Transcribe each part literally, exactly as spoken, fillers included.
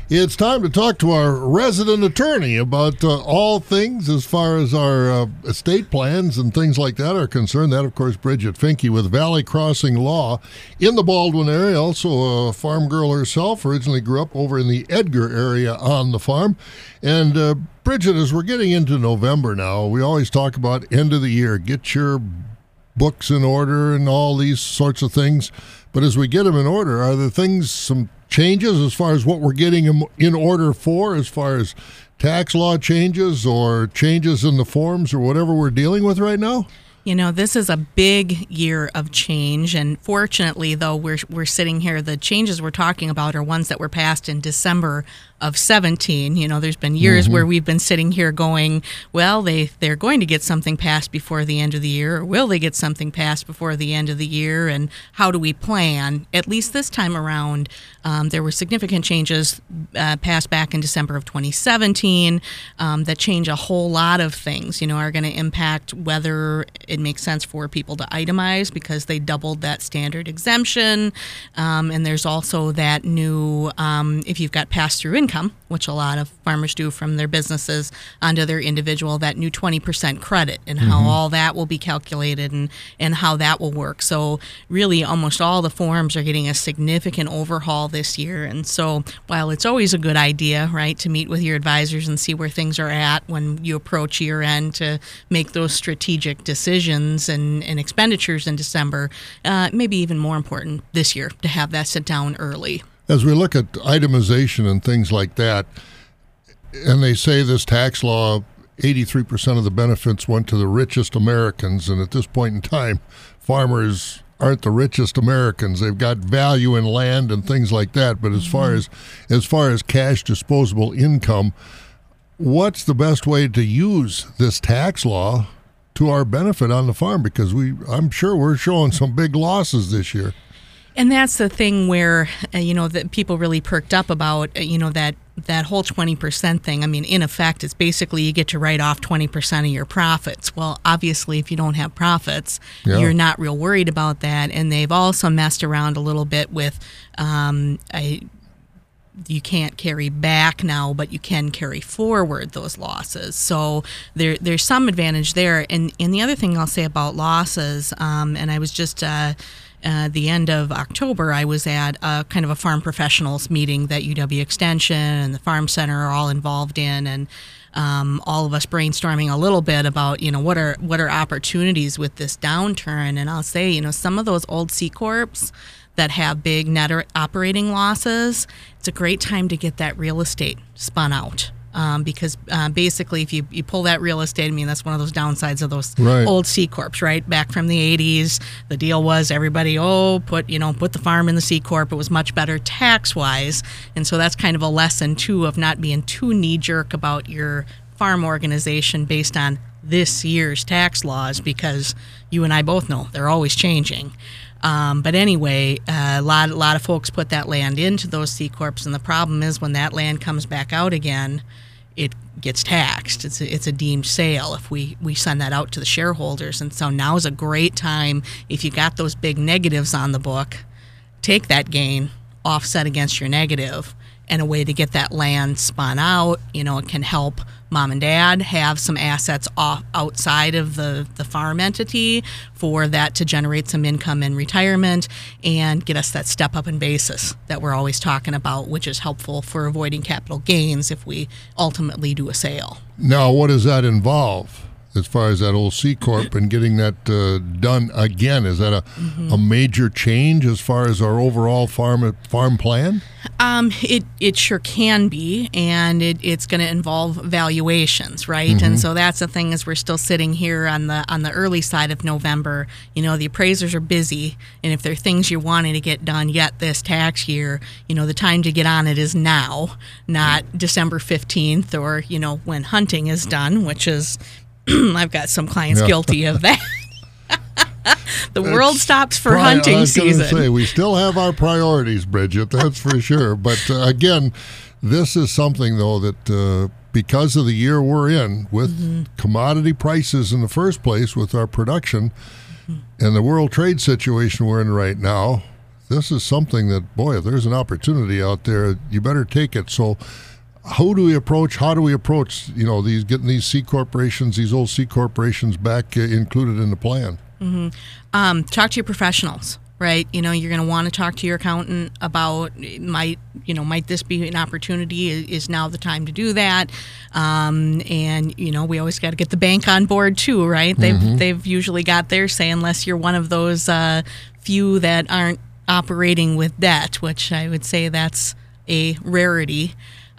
It's time to talk to our resident attorney about uh, all things as far as our uh, estate plans and things like that are concerned. That, of course, Bridget Finke with Valley Crossing Law in the Baldwin area, also a farm girl herself, originally grew up over in the Edgar area on the farm. And uh, Bridget, as we're getting into November now, we always talk about end of the year, get your books in order and all these sorts of things. But as we get them in order, are there things, some changes as far as what we're getting them in order for, as far as tax law changes or changes in the forms or whatever we're dealing with right now? You know, this is a big year of change, and fortunately, though, we're we're sitting here, the changes we're talking about are ones that were passed in December of seventeen. You know, there's been years mm-hmm. where we've been sitting here going, well, they, they're going to get something passed before the end of the year, or will they get something passed before the end of the year, and how do we plan? At least this time around, um, there were significant changes uh, passed back in December of twenty seventeen um, that change a whole lot of things, you know, are going to impact whether it makes sense for people to itemize because they doubled that standard exemption. Um, and there's also that new, um, if you've got pass-through income, which a lot of farmers do from their businesses onto their individual, that new twenty percent credit and how mm-hmm. all that will be calculated and, and how that will work. So really almost all the forms are getting a significant overhaul this year. And so while it's always a good idea, right, to meet with your advisors and see where things are at when you approach year end to make those strategic decisions and, and expenditures in December, uh, maybe even more important this year to have that sit down early. As we look at itemization and things like that, and they say this tax law, eighty-three percent of the benefits went to the richest Americans, and at this point in time, farmers aren't the richest Americans. They've got value in land and things like that, but as mm-hmm. far as as far as cash disposable income, what's the best way to use this tax law to our benefit on the farm? Because we, I'm sure we're showing some big losses this year. And that's the thing where, uh, you know, that people really perked up about, uh, you know, that that whole twenty percent thing. I mean, in effect, it's basically you get to write off twenty percent of your profits. Well, obviously, if you don't have profits, yeah. you're not real worried about that. And they've also messed around a little bit with, um, I, you can't carry back now, but you can carry forward those losses. So there, there's some advantage there. And, and the other thing I'll say about losses, um, and I was just uh, uh, the end of October, I was at a kind of a farm professionals meeting that U W Extension and the Farm Center are all involved in, and um, all of us brainstorming a little bit about, you know, what are what are opportunities with this downturn. And I'll say, you know, some of those old C Corps that have big net operating losses, it's a great time to get that real estate spun out. Um, because uh, basically, if you, you pull that real estate, I mean, that's one of those downsides of those right. old C Corps, right? Back from the eighties, the deal was everybody, oh, put, you know, put the farm in the C Corp. It was much better tax-wise. And so that's kind of a lesson, too, of not being too knee-jerk about your farm organization based on this year's tax laws, because you and I both know they're always changing. Um, but anyway, uh, a lot, a lot of folks put that land into those C Corps, and the problem is when that land comes back out again, it gets taxed. It's a, it's a deemed sale if we, we send that out to the shareholders. And so now is a great time, if you got those big negatives on the book, take that gain, offset against your negative, and a way to get that land spun out. You know, it can help mom and dad have some assets off outside of the, the farm entity for that to generate some income in retirement and get us that step up in basis that we're always talking about, which is helpful for avoiding capital gains if we ultimately do a sale. Now, what does that involve as far as that old C Corp and getting that uh, done again? Is that a, mm-hmm. a major change as far as our overall farm farm plan? Um, it it sure can be, and it, it's going to involve valuations, right? Mm-hmm. And so that's the thing, is we're still sitting here on the on the early side of November. You know, the appraisers are busy, and if there are things you're wanting to get done yet this tax year, you know, the time to get on it is now, not December fifteenth or, you know, when hunting is done, which is, I've got some clients yeah. guilty of that. The it's world stops for pri- hunting I was season. Say, we still have our priorities, Bridget, that's for sure. But uh, again, this is something, though, that uh, because of the year we're in, with mm-hmm. commodity prices in the first place, with our production, mm-hmm. and the world trade situation we're in right now, this is something that, boy, if there's an opportunity out there, you better take it. So how do we approach, how do we approach, you know, these getting these C corporations, these old C corporations back uh, included in the plan? Mm-hmm. Um, talk to your professionals. Right, you know, you're going to want to talk to your accountant about might, you know, might this be an opportunity? Is now the time to do that? Um, and you know, we always got to get the bank on board too, right? They've mm-hmm. they've usually got their say, unless you're one of those uh, few that aren't operating with debt, which I would say that's a rarity.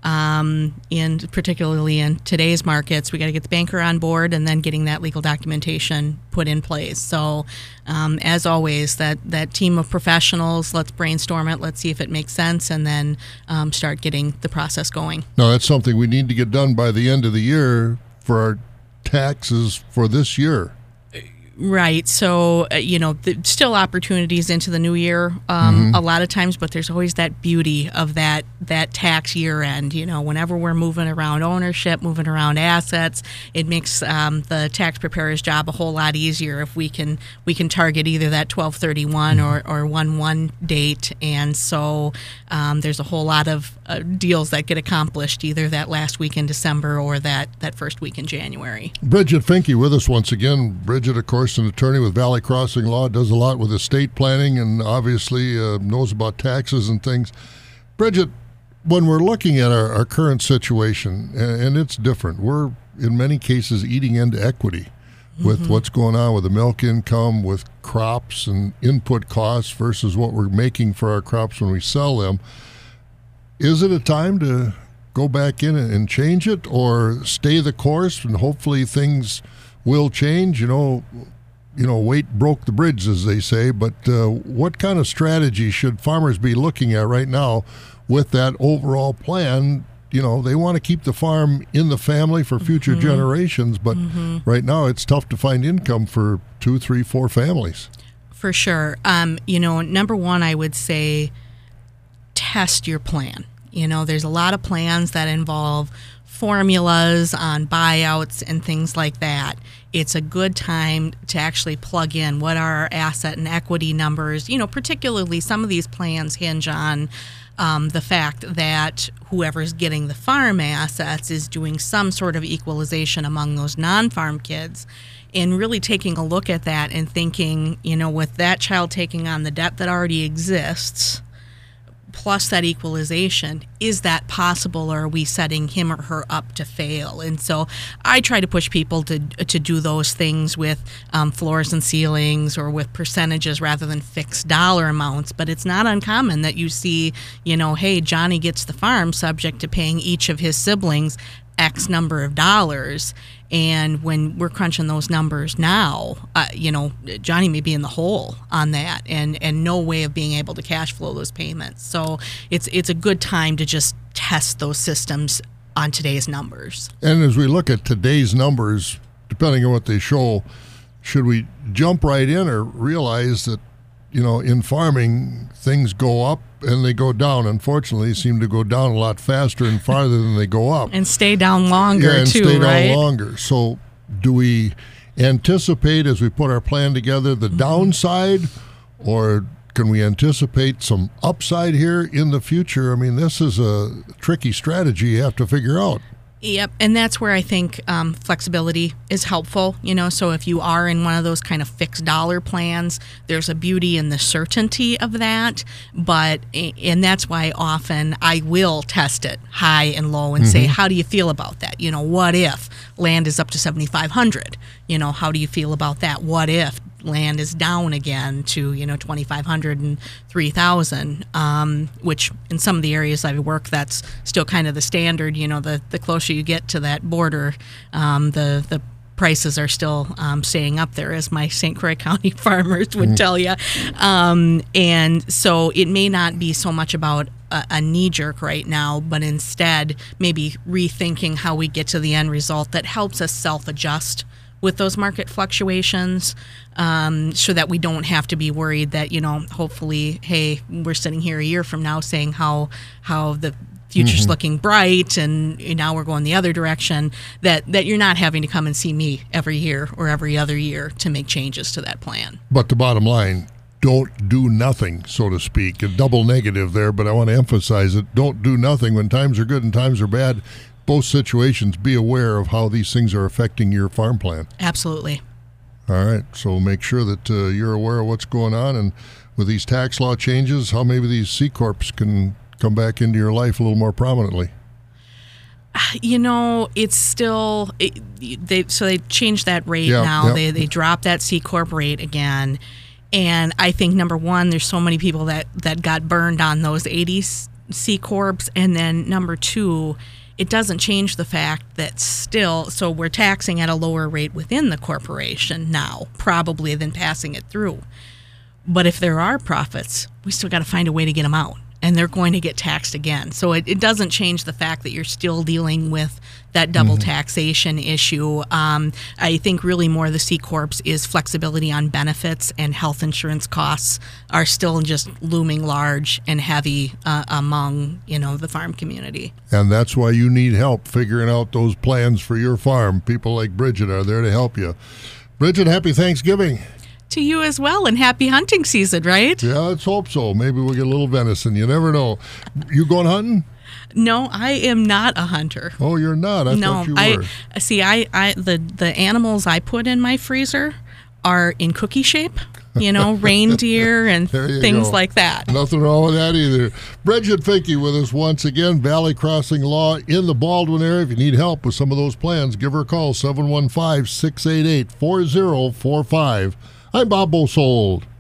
Um, and particularly in today's markets, we got to get the banker on board and then getting that legal documentation put in place. So, um, as always, that, that team of professionals, let's brainstorm it, let's see if it makes sense, and then um, start getting the process going. No, that's something we need to get done by the end of the year for our taxes for this year. Right. So, uh, you know, the, still opportunities into the new year um, mm-hmm. a lot of times, but there's always that beauty of that that tax year end. You know, whenever we're moving around ownership, moving around assets, it makes um, the tax preparer's job a whole lot easier if we can we can target either that twelve thirty-one mm-hmm. or, or one one date. And so um, there's a whole lot of uh, deals that get accomplished either that last week in December or that, that first week in January. Bridget Finke with us once again. Bridget, of course, an attorney with Valley Crossing Law, does a lot with estate planning and obviously uh, knows about taxes and things. Bridget, when we're looking at our, our current situation, and, and it's different, we're in many cases eating into equity with mm-hmm. what's going on with the milk income, with crops and input costs versus what we're making for our crops when we sell them. Is it a time to go back in and change it, or stay the course and hopefully things will change? You know, you know, weight broke the bridge, as they say, but uh, what kind of strategy should farmers be looking at right now with that overall plan? You know, they want to keep the farm in the family for future mm-hmm. generations, but mm-hmm. right now it's tough to find income for two, three, four families. For sure. Um, you know, number one, I would say test your plan. You know, there's a lot of plans that involve formulas on buyouts and things like that. It's a good time to actually plug in what are our asset and equity numbers. You know, particularly some of these plans hinge on um, the fact that whoever's getting the farm assets is doing some sort of equalization among those non-farm kids. And really taking a look at that and thinking, you know, with that child taking on the debt that already exists, plus that equalization, is that possible, or are we setting him or her up to fail? And so I try to push people to to do those things with um, floors and ceilings or with percentages rather than fixed dollar amounts. But it's not uncommon that you see, you know, hey, Johnny gets the farm subject to paying each of his siblings X number of dollars. And when we're crunching those numbers now, uh, you know, Johnny may be in the hole on that, and, and no way of being able to cash flow those payments. So it's it's a good time to just test those systems on today's numbers. And as we look at today's numbers, depending on what they show, should we jump right in or realize that, you know, in farming, things go up and they go down? Unfortunately, they seem to go down a lot faster and farther than they go up. And stay down longer, yeah, and too, stay right? down longer. So do we anticipate, as we put our plan together, the mm-hmm. downside, or can we anticipate some upside here in the future? I mean, this is a tricky strategy you have to figure out. Yep, and that's where I think um, flexibility is helpful. You know, so if you are in one of those kind of fixed dollar plans, there's a beauty in the certainty of that. But and that's why often I will test it high and low and mm-hmm. say, how do you feel about that? You know, what if land is up to seventy-five hundred? You know, how do you feel about that? What if land is down again to, you know, twenty-five hundred and three thousand, um, which in some of the areas I work, that's still kind of the standard. You know, the, the closer you get to that border, um, the, the prices are still um, staying up there, as my Saint Croix County farmers would mm-hmm. tell you. Um, and so it may not be so much about a, a knee-jerk right now, but instead maybe rethinking how we get to the end result that helps us self-adjust with those market fluctuations, um, so that we don't have to be worried that, you know, hopefully, hey, we're sitting here a year from now saying how how the future's mm-hmm. looking bright, and now we're going the other direction, that, that you're not having to come and see me every year or every other year to make changes to that plan. But the bottom line, don't do nothing, so to speak. A double negative there, but I want to emphasize it. Don't do nothing when times are good and times are bad. Both situations, be aware of how these things are affecting your farm plan. Absolutely. All right, so make sure that uh, you're aware of what's going on, and with these tax law changes, how maybe these C Corps can come back into your life a little more prominently. You know, it's still it, they so they changed that rate yeah, now. Yeah. They they dropped that C Corp rate again, and I think number one, there's so many people that that got burned on those eighty C Corps, and then number two, it doesn't change the fact that still, so we're taxing at a lower rate within the corporation now, probably than passing it through. But if there are profits, we still got to find a way to get them out, and they're going to get taxed again. So it, it doesn't change the fact that you're still dealing with that double mm-hmm. taxation issue. Um, I think really more the C Corps is flexibility on benefits, and health insurance costs are still just looming large and heavy uh, among, you know, the farm community. And that's why you need help figuring out those plans for your farm. People like Bridget are there to help you. Bridget, happy Thanksgiving. To you as well, and happy hunting season, right? Yeah, let's hope so. Maybe we'll get a little venison. You never know. You going hunting? No, I am not a hunter. Oh, you're not? I no, thought you I were. see. I, I the the animals I put in my freezer are in cookie shape. You know, reindeer and things go. like that. Nothing wrong with that either. Bridget Finke with us once again. Valley Crossing Law in the Baldwin area. If you need help with some of those plans, give her a call, seven one five, six eight eight, four zero four five. I'm Bob Bosold.